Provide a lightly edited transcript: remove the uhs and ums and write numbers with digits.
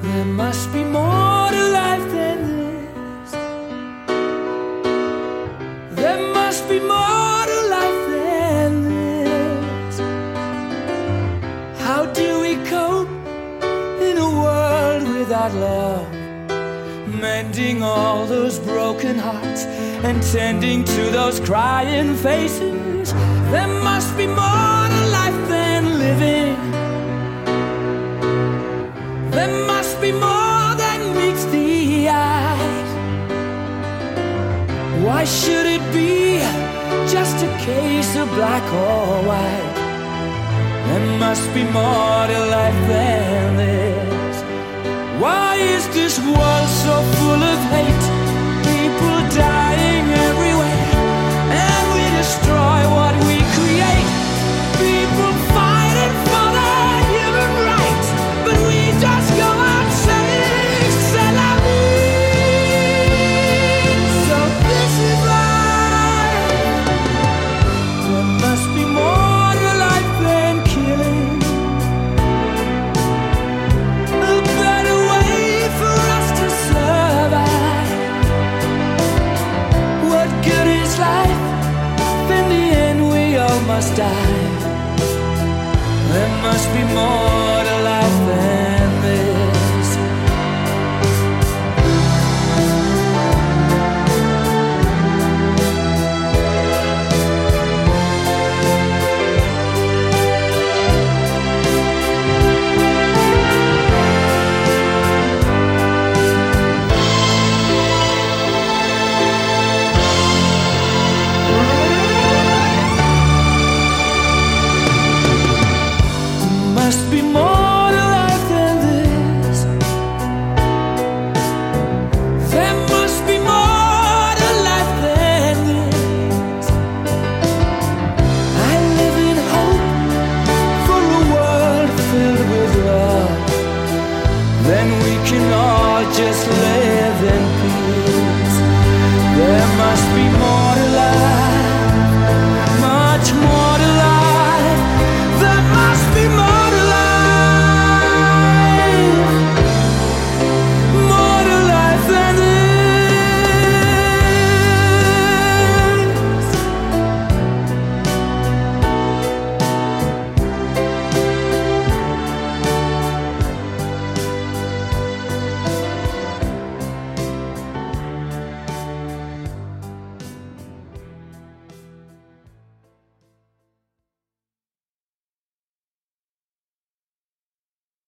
There must be more to life than this. There must be more to life than this. How do we cope in a world without love? Mending all those broken hearts and tending to those crying faces. There must be more to life than living. There must be more than meets the eye. Why should it be just a case of black or white? There must be more to life than this. Why is this world so full of hate? People dying everywhere, and we destroy what we create. People fighting for their human rights, but we just go out saying c'est la vie. So this is life. There must be more to life than killing. A better way for us to survive. What good is life? In the end we all must die. There must be more to life than this. Must be more